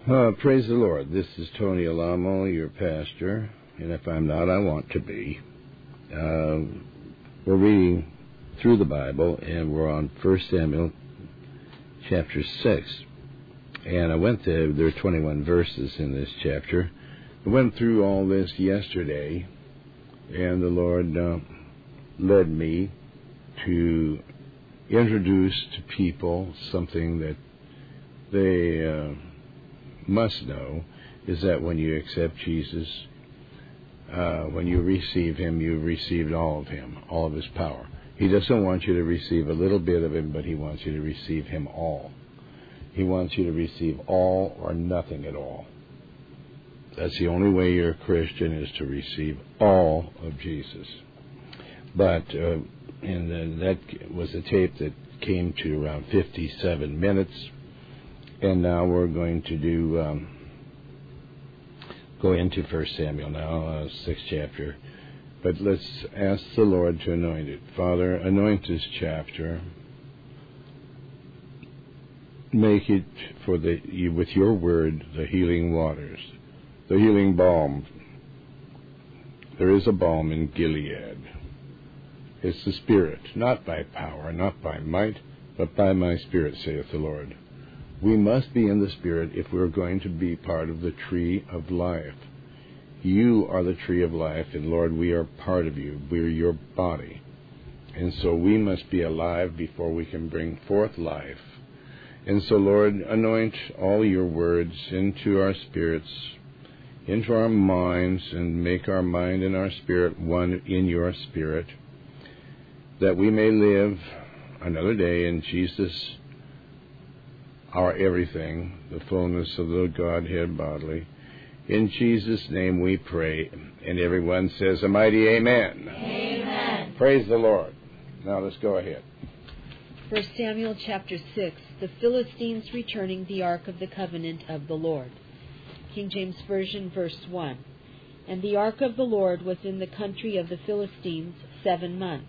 Praise the Lord. This is Tony Alamo, your pastor, and if I'm not, I want to be. We're reading through the Bible, and we're on 1 Samuel chapter 6. And I went there are 21 verses in this chapter. I went through all this yesterday, and the Lord led me to introduce to people something that they must know, is that when you accept Jesus, when you receive Him, you've received all of Him, all of His power. He doesn't want you to receive a little bit of Him, but He wants you to receive Him all. He wants you to receive all or nothing at all. That's the only way you're a Christian, is to receive all of Jesus. But and that was a tape that came to around 57 minutes. And now we're going to go into 1 Samuel now, 6th chapter. But let's ask the Lord to anoint it. Father, anoint this chapter. Make it with your word the healing waters, the healing balm. There is a balm in Gilead. It's the Spirit, not by power, not by might, but by my Spirit, saith the Lord. We must be in the Spirit if we're going to be part of the tree of life. You are the tree of life, and Lord, we are part of you. We're your body. And so we must be alive before we can bring forth life. And so, Lord, anoint all your words into our spirits, into our minds, and make our mind and our spirit one in your Spirit, that we may live another day in Jesus, our everything, the fullness of the Godhead bodily. In Jesus' name we pray. And everyone says a mighty amen. Amen. Praise the Lord. Now let's go ahead. 1 Samuel chapter 6, the Philistines returning the Ark of the Covenant of the Lord. King James Version, verse 1. And the Ark of the Lord was in the country of the Philistines 7 months.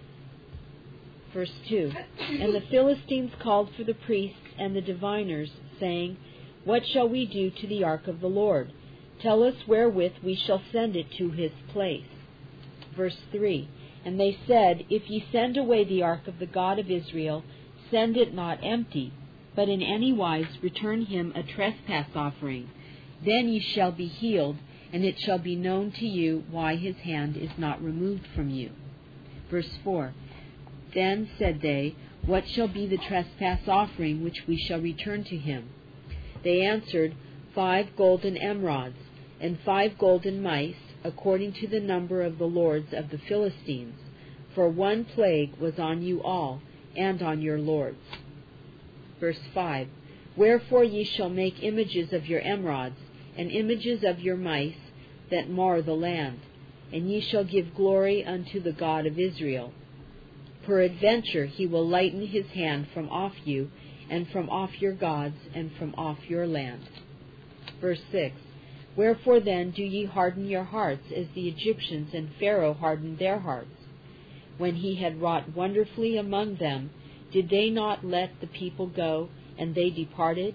Verse 2. And the Philistines called for the priests and the diviners, saying, What shall we do to the ark of the Lord? Tell us wherewith we shall send it to his place. Verse 3. And they said, If ye send away the ark of the God of Israel, send it not empty, but in any wise return him a trespass offering. Then ye shall be healed, and it shall be known to you why his hand is not removed from you. Verse 4. Then said they, What shall be the trespass offering which we shall return to him? They answered, 5 golden emerods, and 5 golden mice, according to the number of the lords of the Philistines. For one plague was on you all, and on your lords. Verse 5. Wherefore ye shall make images of your emerods, and images of your mice, that mar the land. And ye shall give glory unto the God of Israel. Peradventure he will lighten his hand from off you, and from off your gods, and from off your land. Verse 6. Wherefore then do ye harden your hearts, as the Egyptians and Pharaoh hardened their hearts? When he had wrought wonderfully among them, did they not let the people go, and they departed?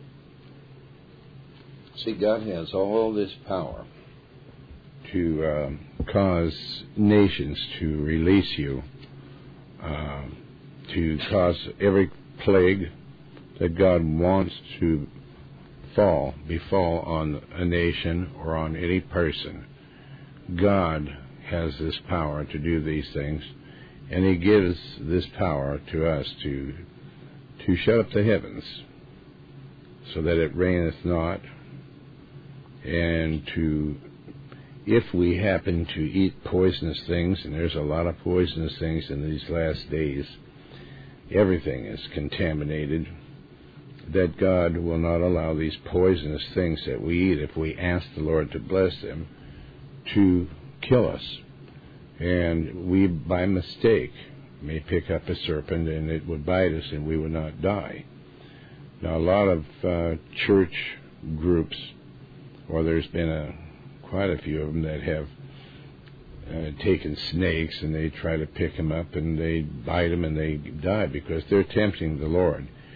See, God has all this power to cause nations to release you, to cause every plague that God wants to befall on a nation or on any person. God has this power to do these things, and He gives this power to us to shut up the heavens so that it raineth not, and if we happen to eat poisonous things, and there's a lot of poisonous things in these last days, everything is contaminated, that God will not allow these poisonous things that we eat, if we ask the Lord to bless them, to kill us. And we, by mistake, may pick up a serpent and it would bite us and we would not die. Now, a lot of church groups, or there's been quite a few of them that have taken snakes and they try to pick them up and they bite them and they die because they're tempting the Lord.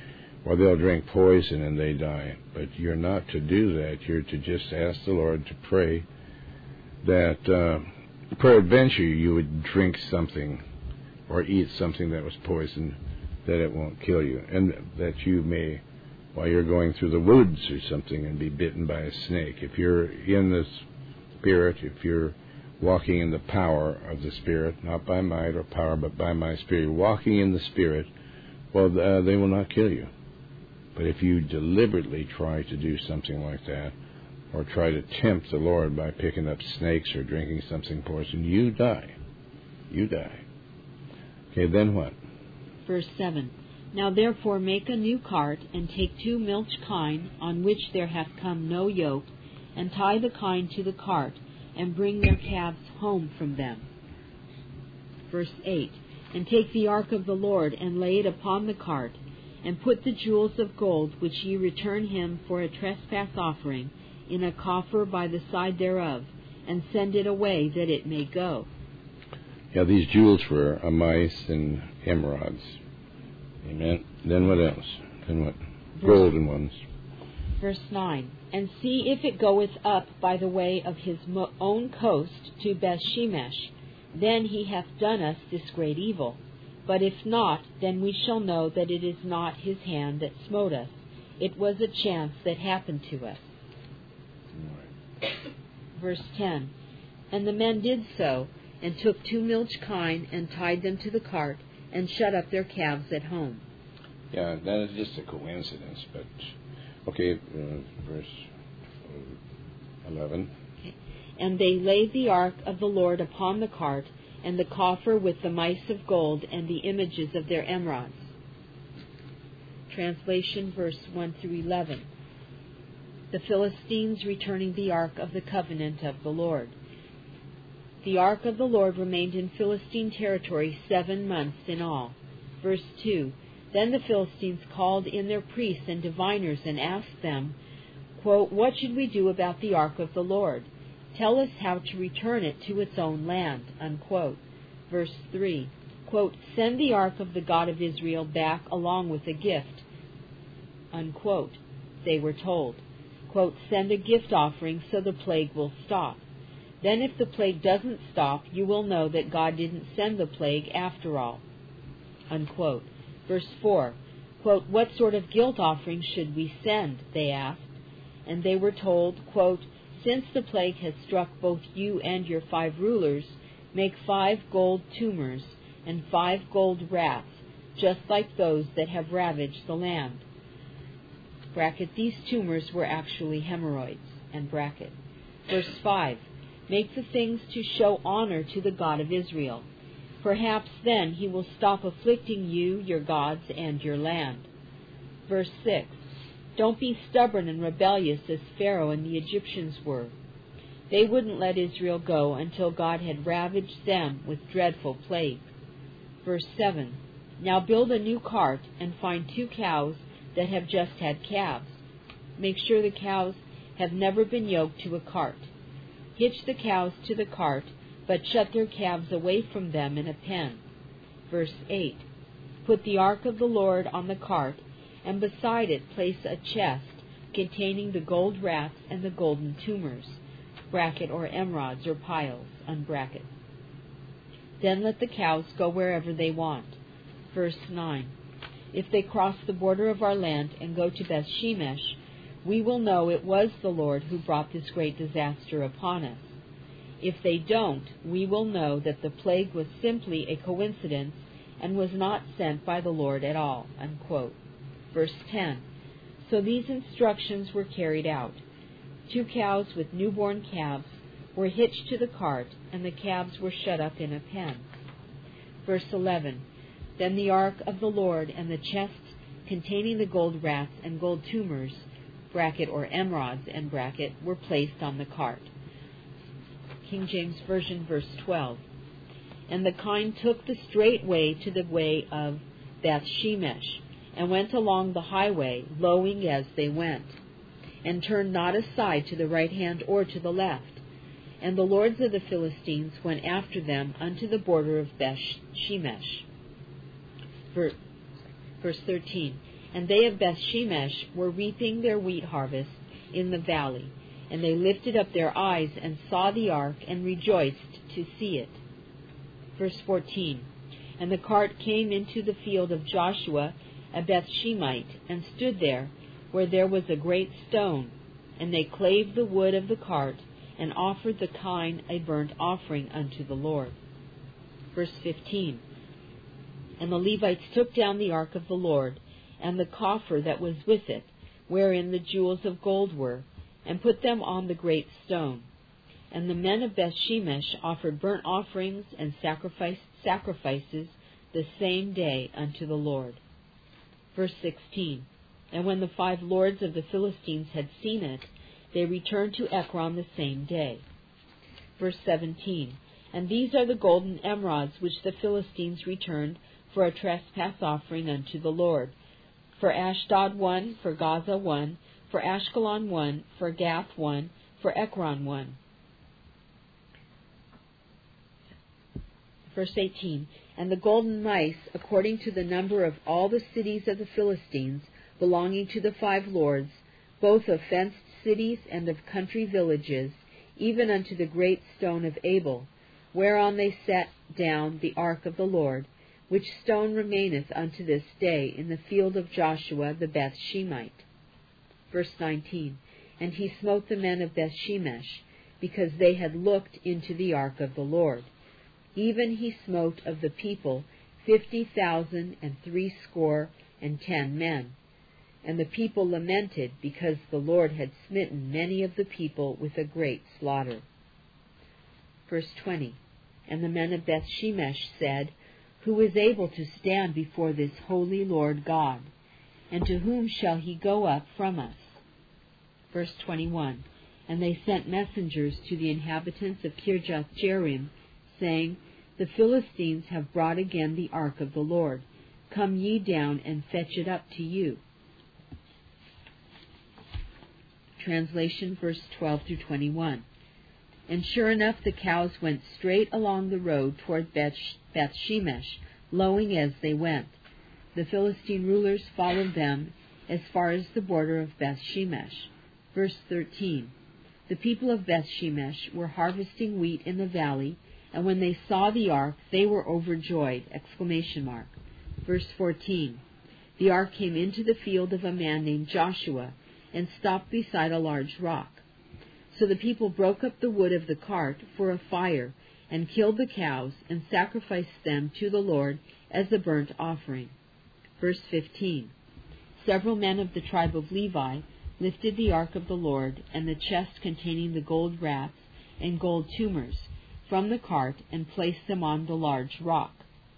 or they'll drink poison and they die. But you're not to do that. You're to just ask the Lord to pray that peradventure you would drink something or eat something that was poisoned, that it won't kill you, and that you may, while you're going through the woods or something, and be bitten by a snake. If you're in the Spirit, if you're walking in the power of the Spirit, not by might or power, but by my Spirit, walking in the Spirit, well, they will not kill you. But if you deliberately try to do something like that, or try to tempt the Lord by picking up snakes or drinking something poisoned, you die. You die. Okay, then what? Verse 7. Now therefore make a new cart, and take 2 milch kine, on which there hath come no yoke, and tie the kine to the cart, and bring their calves home from them. Verse 8. And take the ark of the Lord, and lay it upon the cart, and put the jewels of gold, which ye return him for a trespass offering, in a coffer by the side thereof, and send it away, that it may go. Yeah, these jewels were mice and emeralds. Amen. Then what else? Then what? Golden ones. Verse 9. And see if it goeth up by the way of his own coast to Bethshemesh. Then he hath done us this great evil. But if not, then we shall know that it is not his hand that smote us. It was a chance that happened to us. Verse 10. And the men did so, and took 2 milch kine, and tied them to the cart, and shut up their calves at home. Yeah, that is just a coincidence, but... Okay, verse 11. Okay. And they laid the ark of the Lord upon the cart, and the coffer with the mice of gold, and the images of their emerods. Translation, verse 1 through 11. The Philistines returning the ark of the covenant of the Lord. The ark of the Lord remained in Philistine territory 7 months in all. Verse 2. Then the Philistines called in their priests and diviners and asked them, quote, What should we do about the ark of the Lord? Tell us how to return it to its own land. Unquote. Verse 3. Quote, Send the ark of the God of Israel back along with a gift. Unquote. They were told. Quote, Send a gift offering so the plague will stop. Then if the plague doesn't stop, you will know that God didn't send the plague after all. Unquote. Verse 4. Quote, What sort of guilt offering should we send? They asked. And they were told, quote, Since the plague has struck both you and your 5 rulers, make 5 gold tumors and 5 gold rats, just like those that have ravaged the land. Bracket, these tumors were actually hemorrhoids. And bracket. Verse 5. Make the things to show honor to the God of Israel. Perhaps then he will stop afflicting you, your gods, and your land. Verse 6. Don't be stubborn and rebellious as Pharaoh and the Egyptians were. They wouldn't let Israel go until God had ravaged them with dreadful plagues. Verse 7. Now build a new cart and find 2 cows that have just had calves. Make sure the cows have never been yoked to a cart. Hitch the cows to the cart, but shut their calves away from them in a pen. Verse 8. Put the ark of the Lord on the cart, and beside it place a chest containing the gold rats and the golden tumors, bracket, or emerods or piles, unbracket. Then let the cows go wherever they want. Verse 9. If they cross the border of our land and go to Bethshemesh, we will know it was the Lord who brought this great disaster upon us. If they don't, we will know that the plague was simply a coincidence and was not sent by the Lord at all. Unquote. Verse 10. So these instructions were carried out. 2 cows with newborn calves were hitched to the cart, and the calves were shut up in a pen. Verse 11. Then the ark of the Lord and the chests containing the gold rats and gold tumors, bracket, or emerods, and bracket, were placed on the cart. King James Version, verse 12. And the kine took the straight way to the way of Bethshemesh, and went along the highway, lowing as they went, and turned not aside to the right hand or to the left. And the lords of the Philistines went after them unto the border of Bethshemesh. Verse 13. And they of Bethshemesh were reaping their wheat harvest in the valley. And they lifted up their eyes and saw the ark and rejoiced to see it. Verse 14. And the cart came into the field of Joshua a Bethshemite, and stood there, where there was a great stone. And they clave the wood of the cart, and offered the kine a burnt offering unto the Lord. Verse 15. And the Levites took down the ark of the Lord, and the coffer that was with it, wherein the jewels of gold were, and put them on the great stone. And the men of Bethshemesh offered burnt offerings and sacrifices the same day unto the Lord. Verse 16. And when the 5 lords of the Philistines had seen it, they returned to Ekron the same day. Verse 17. And these are the golden emerods which the Philistines returned for a trespass offering unto the Lord. For Ashdod 1, for Gaza 1, for Ashkelon 1, for Gath 1, for Ekron 1. Verse 18. And the golden mice, according to the number of all the cities of the Philistines, belonging to the 5 lords, both of fenced cities and of country villages, even unto the great stone of Abel, whereon they set down the ark of the Lord, which stone remaineth unto this day in the field of Joshua the Bethshemite. Verse 19. And he smote the men of Bethshemesh, because they had looked into the ark of the Lord. Even he smote of the people 50,060 men. And the people lamented, because the Lord had smitten many of the people with a great slaughter. Verse 20. And the men of Bethshemesh said, Who is able to stand before this holy Lord God? And to whom shall he go up from us? Verse 21. And they sent messengers to the inhabitants of Kirjath-Jearim, saying, The Philistines have brought again the ark of the Lord. Come ye down and fetch it up to you. Translation, verse 12 through 21. And sure enough, the cows went straight along the road toward Bethshemesh, lowing as they went. The Philistine rulers followed them as far as the border of Bethshemesh. Verse 13. The people of Bethshemesh were harvesting wheat in the valley, and when they saw the ark, they were overjoyed! Verse 14. The ark came into the field of a man named Joshua, and stopped beside a large rock. So the people broke up the wood of the cart for a fire, and killed the cows, and sacrificed them to the Lord as a burnt offering. Verse 15. Several men of the tribe of Levi lifted the ark of the Lord, and the chest containing the gold rats and gold tumors, from the cart, and placed them on the large rock.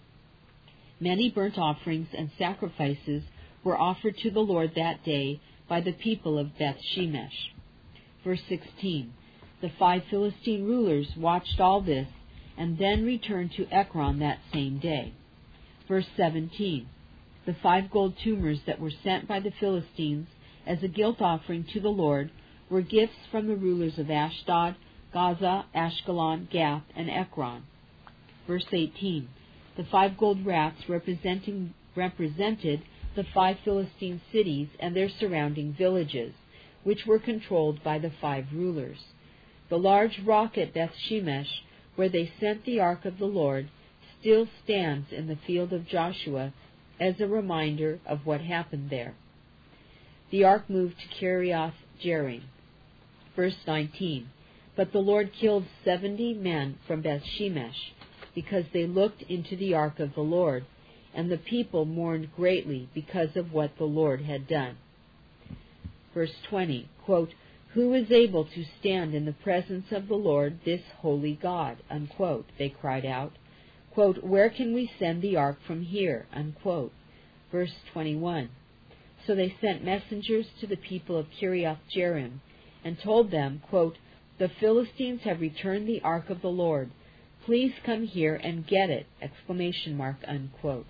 Many burnt offerings and sacrifices were offered to the Lord that day by the people of Bethshemesh. Verse 16. The 5 Philistine rulers watched all this, and then returned to Ekron that same day. Verse 17. The 5 gold tumors that were sent by the Philistines as a guilt offering to the Lord were gifts from the rulers of Ashdod, Gaza, Ashkelon, Gath, and Ekron. Verse 18. The 5 gold rats represented the 5 Philistine cities and their surrounding villages, which were controlled by the 5 rulers. The large rock at Bethshemesh, where they sent the ark of the Lord, still stands in the field of Joshua as a reminder of what happened there. The ark moved to Kirjath-Jearim. Verse 19. But the Lord killed 70 men from Bethshemesh, because they looked into the ark of the Lord, and the people mourned greatly because of what the Lord had done. Verse 20, quote, Who is able to stand in the presence of the Lord, this holy God? Unquote. They cried out. Quote, Where can we send the ark from here? Unquote. Verse 21. So they sent messengers to the people of Kirjath-Jearim, and told them, quote, The Philistines have returned the ark of the Lord. Please come here and get it! Unquote.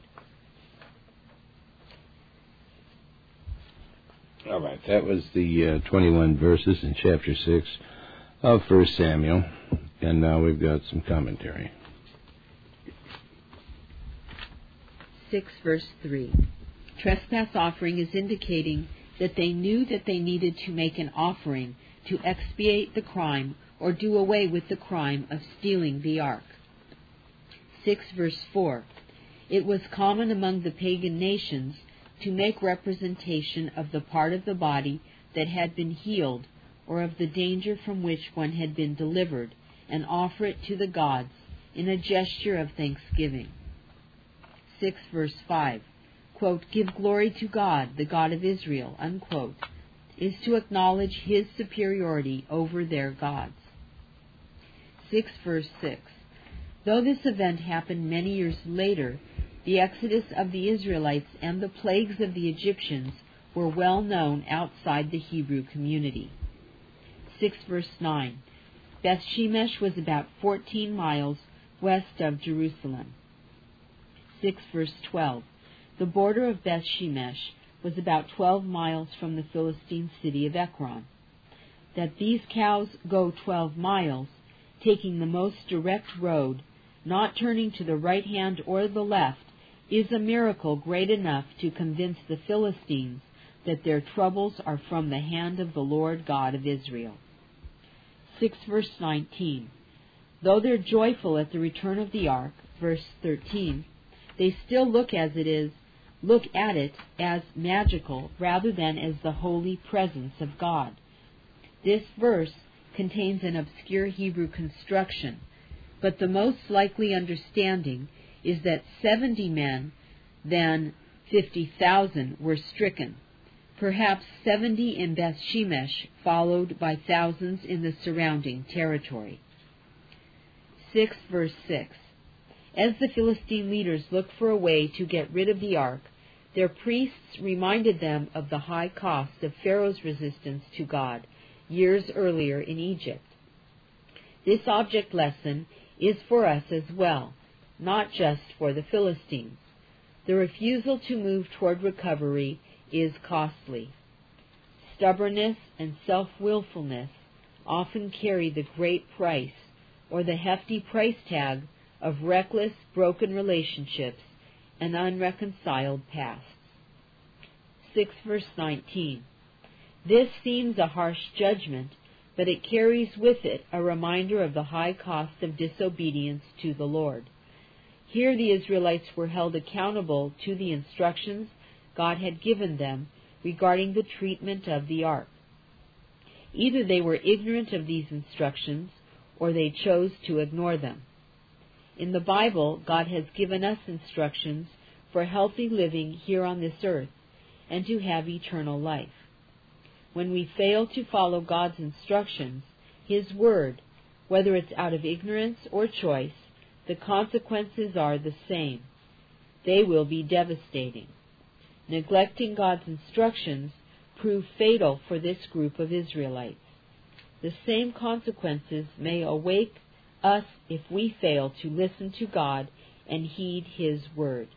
All right, that was the 21 verses in chapter 6 of 1 Samuel, and now we've got some commentary. 6 verse 3. Trespass offering is indicating that they knew that they needed to make an offering to expiate the crime or do away with the crime of stealing the ark. 6 verse 4. It was common among the pagan nations to make representation of the part of the body that had been healed or of the danger from which one had been delivered, and offer it to the gods in a gesture of thanksgiving. 6 verse 5. Quote, give glory to God, the God of Israel, unquote, is to acknowledge his superiority over their gods. 6 verse 6. Though this event happened many years later, the exodus of the Israelites and the plagues of the Egyptians were well known outside the Hebrew community. 6 verse 9. Beth Shemesh was about 14 miles west of Jerusalem. 6 verse 12. The border of Beth Shemesh was about 12 miles from the Philistine city of Ekron. That these cows go 12 miles, taking the most direct road, not turning to the right hand or the left, is a miracle great enough to convince the Philistines that their troubles are from the hand of the Lord God of Israel. 6 verse 19. Though they're joyful at the return of the ark, verse 13, they still look at it as magical rather than as the holy presence of God. This verse contains an obscure Hebrew construction, but the most likely understanding is that 70 men, then 50,000, were stricken, perhaps 70 in Beth Shemesh, followed by thousands in the surrounding territory. 6 verse 6. As the Philistine leaders looked for a way to get rid of the ark, their priests reminded them of the high cost of Pharaoh's resistance to God years earlier in Egypt. This object lesson is for us as well, not just for the Philistines. The refusal to move toward recovery is costly. Stubbornness and self-willfulness often carry the great price, or the hefty price tag, of reckless, broken relationships and unreconciled pasts. 6 verse 19. This seems a harsh judgment, but it carries with it a reminder of the high cost of disobedience to the Lord. Here the Israelites were held accountable to the instructions God had given them regarding the treatment of the ark. Either they were ignorant of these instructions, or they chose to ignore them. In the Bible, God has given us instructions for healthy living here on this earth and to have eternal life. When we fail to follow God's instructions, His Word, whether it's out of ignorance or choice, the consequences are the same. They will be devastating. Neglecting God's instructions proved fatal for this group of Israelites. The same consequences may await us if we fail to listen to God and heed His Word.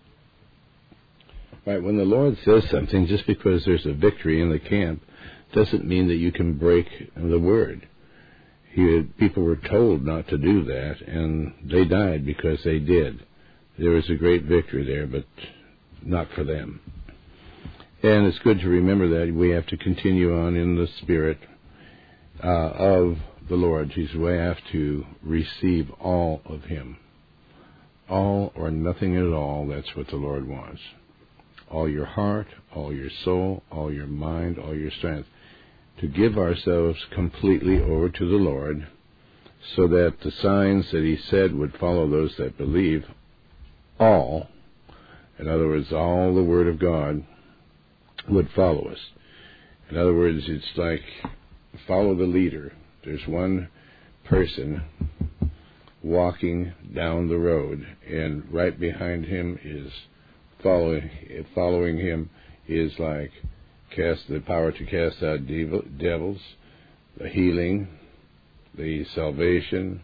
Right, when the Lord says something, just because there's a victory in the camp, doesn't mean that you can break the Word. People were told not to do that, and they died because they did. There was a great victory there, but not for them. And it's good to remember that we have to continue on in the Spirit of the Lord Jesus. We have to receive all of Him. All or nothing at all, that's what the Lord wants. All your heart, all your soul, all your mind, all your strength. To give ourselves completely over to the Lord, so that the signs that He said would follow those that believe, all, in other words, all the Word of God, would follow us. In other words, it's like follow the leader. There's one person walking down the road, and right behind him is following him is like the power to cast out devils, the healing, the salvation,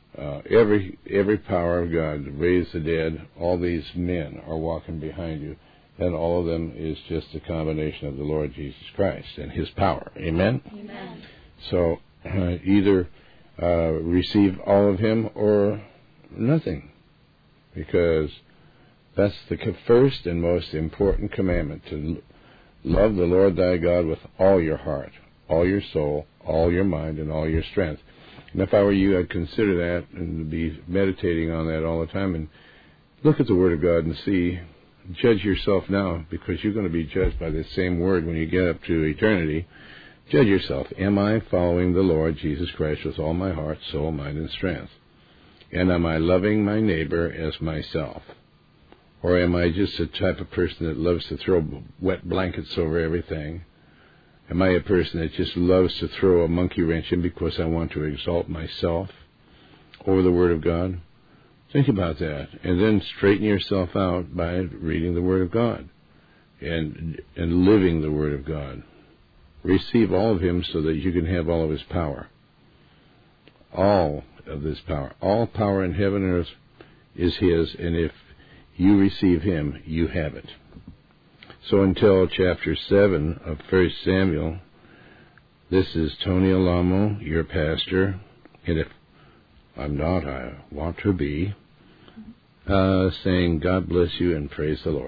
every power of God to raise the dead. All these men are walking behind you, and all of them is just a combination of the Lord Jesus Christ and His power. Amen? Amen. So either receive all of Him or nothing, because That's the first and most important commandment, to love the Lord thy God with all your heart, all your soul, all your mind, and all your strength. And if I were you, I'd consider that and be meditating on that all the time and look at the Word of God and see, judge yourself now, because you're going to be judged by this same Word when you get up to eternity. Judge yourself. Am I following the Lord Jesus Christ with all my heart, soul, mind, and strength? And am I loving my neighbor as myself? Or am I just the type of person that loves to throw wet blankets over everything? Am I a person that just loves to throw a monkey wrench in because I want to exalt myself over the Word of God? Think about that, and then straighten yourself out by reading the Word of God and living the Word of God. Receive all of Him so that you can have all of His power. All of this power. All power in heaven and earth is His, and if you receive Him, you have it. So until chapter 7 of 1 Samuel, this is Tony Alamo, your pastor, and if I'm not, I want to be, saying God bless you and praise the Lord.